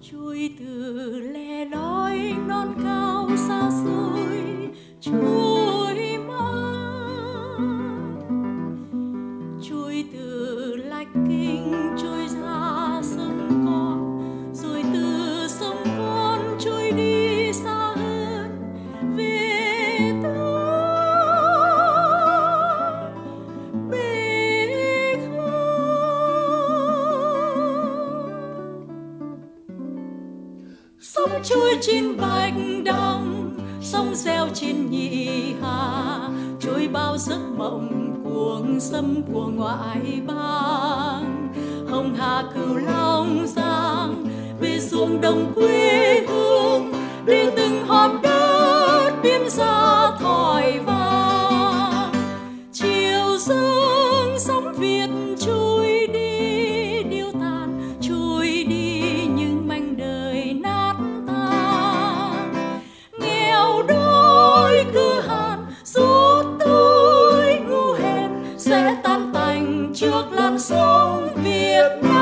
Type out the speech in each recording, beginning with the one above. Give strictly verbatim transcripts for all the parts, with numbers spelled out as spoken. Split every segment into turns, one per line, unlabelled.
trôi từ le lói non cao xa xôi trôi mãi, trôi từ Lạch Kinh trôi ra sông Con, rồi từ sông Con trôi đi xa hơn về tới bể sông trôi trên bạch đằng, sông reo trên nhị hà, trôi bao giấc mộng cuồng sâm của ngoại bang. Hồng Hà Cửu Long Giang về xuống đồng quê hương, để từng hòn đất biên gia thỏi vàng. Chiều dâng sóng Việt trôi đi điêu tàn, trôi đi những mảnh đời nát tan. Nghèo đói cứ hàn rút tôi ngu hèn, sẽ tan tành trước làn sóng Việt Nam.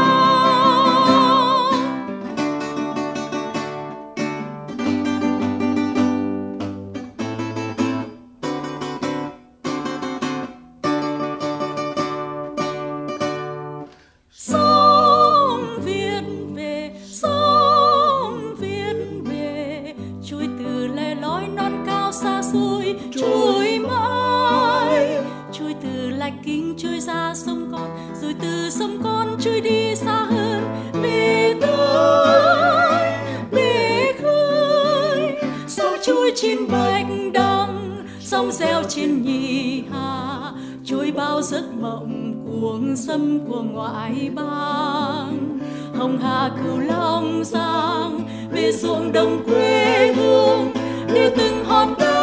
Sông Việt về, sông Việt về, trôi từ le lói non cao xa xôi trôi mãi, trôi từ Lạch Kinh trôi ra sông Con, rồi từ sông Con trôi đi xa hơn về tới bể khơi. Sông trôi trên bạch đằng, sông reo trên nhị hà, trôi bao giấc mộng cuồng sâm của ngoại bang. Hồng Hà Cửu Long Giang về ruộng đồng quê hương, để từng hòn đất